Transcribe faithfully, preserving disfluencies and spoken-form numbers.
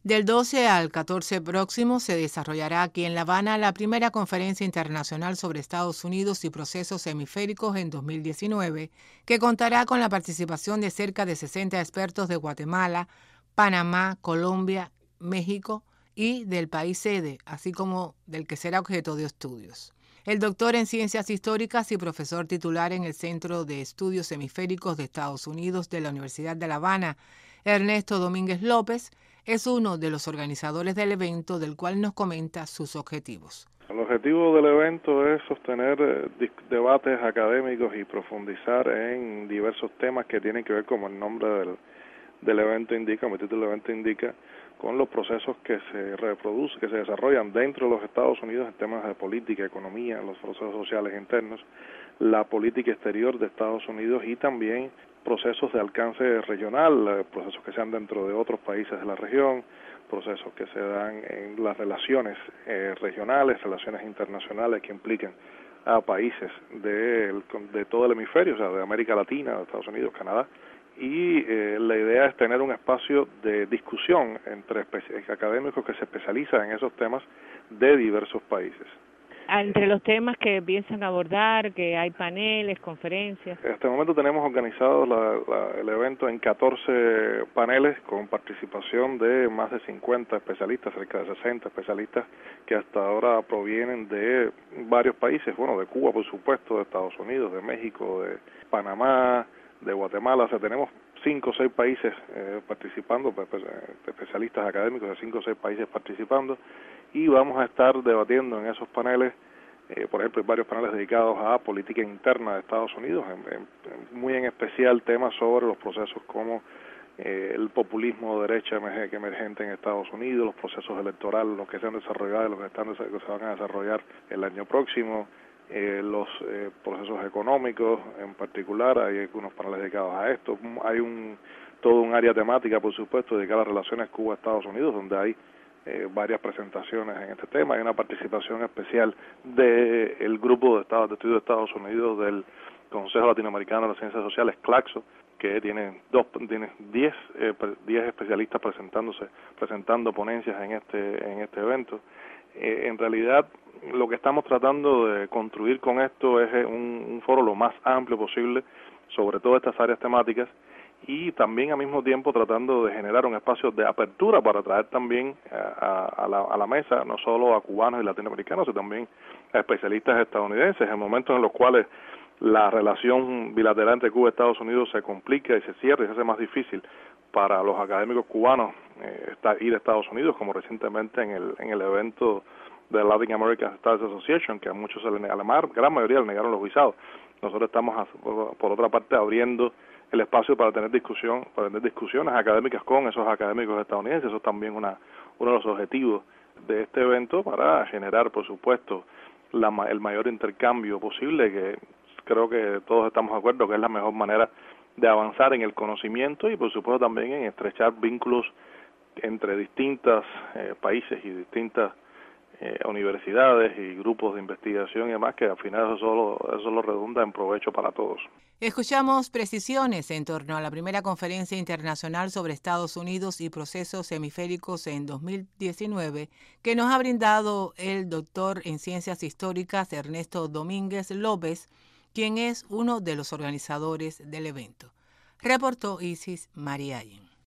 Del doce al catorce próximo se desarrollará aquí en La Habana la primera conferencia internacional sobre Estados Unidos y procesos hemisféricos en dos mil diecinueve, que contará con la participación de cerca de sesenta expertos de Guatemala, Panamá, Colombia, México y del país sede, así como del que será objeto de estudios. El doctor en Ciencias Históricas y profesor titular en el Centro de Estudios Hemisféricos de Estados Unidos de la Universidad de La Habana, Ernesto Domínguez López, es uno de los organizadores del evento, del cual nos comenta sus objetivos. El objetivo del evento es sostener eh, debates académicos y profundizar en diversos temas que tienen que ver, como el nombre del, del evento indica, como el título del evento indica, con los procesos que se reproducen, que se desarrollan dentro de los Estados Unidos en temas de política, economía, los procesos sociales internos, la política exterior de Estados Unidos y también procesos de alcance regional, procesos que se dan dentro de otros países de la región, procesos que se dan en las relaciones eh, regionales, relaciones internacionales que implican a países de, de todo el hemisferio, o sea, de América Latina, de Estados Unidos, Canadá, y eh, la idea es tener un espacio de discusión entre académicos que se especializan en esos temas de diversos países. Entre los temas que piensan abordar, que hay paneles, conferencias. En este momento tenemos organizado la, la, el evento en catorce paneles con participación de más de cincuenta especialistas, cerca de sesenta especialistas que hasta ahora provienen de varios países, bueno, de Cuba por supuesto, de Estados Unidos, de México, de Panamá, de Guatemala. O sea, tenemos cinco o seis países eh, participando, especialistas académicos de cinco o seis países participando, y vamos a estar debatiendo en esos paneles, eh, por ejemplo, hay varios paneles dedicados a política interna de Estados Unidos, en, en, muy en especial temas sobre los procesos como eh, el populismo de derecha emergente en Estados Unidos, los procesos electorales, los que se han desarrollado y los que, están, que se van a desarrollar el año próximo, eh, los eh, procesos económicos en particular. Hay algunos paneles dedicados a esto. Hay un todo un área temática, por supuesto, dedicada a las relaciones Cuba-Estados Unidos, donde hay Eh, varias presentaciones en este tema. Hay una participación especial del de grupo de Estados de Estudios de Estados Unidos del Consejo Latinoamericano de las Ciencias Sociales, CLACSO, que tiene dos tiene diez eh, diez especialistas presentándose presentando ponencias en este en este evento. Eh, en realidad, lo que estamos tratando de construir con esto es un, un foro lo más amplio posible sobre todas estas áreas temáticas, y también al mismo tiempo tratando de generar un espacio de apertura para traer también a, a, la, a la mesa no solo a cubanos y latinoamericanos, sino también a especialistas estadounidenses, en momentos en los cuales la relación bilateral entre Cuba y Estados Unidos se complica y se cierra y se hace más difícil para los académicos cubanos eh, ir a Estados Unidos, como recientemente en el en el evento de Latin American Studies Association, que a muchos, a la gran mayoría le negaron los visados. Nosotros estamos, por otra parte, abriendo el espacio para tener discusión, para tener discusiones académicas con esos académicos estadounidenses. Eso es también una, uno de los objetivos de este evento, para generar, por supuesto, la, el mayor intercambio posible, que creo que todos estamos de acuerdo que es la mejor manera de avanzar en el conocimiento y, por supuesto, también en estrechar vínculos entre distintos eh, países y distintas Eh, universidades y grupos de investigación y demás, que al final eso solo, eso solo redunda en provecho para todos. Escuchamos precisiones en torno a la primera conferencia internacional sobre Estados Unidos y procesos hemisféricos en dos mil diecinueve que nos ha brindado el doctor en Ciencias Históricas Ernesto Domínguez López, quien es uno de los organizadores del evento. Reportó Isis Mariayen.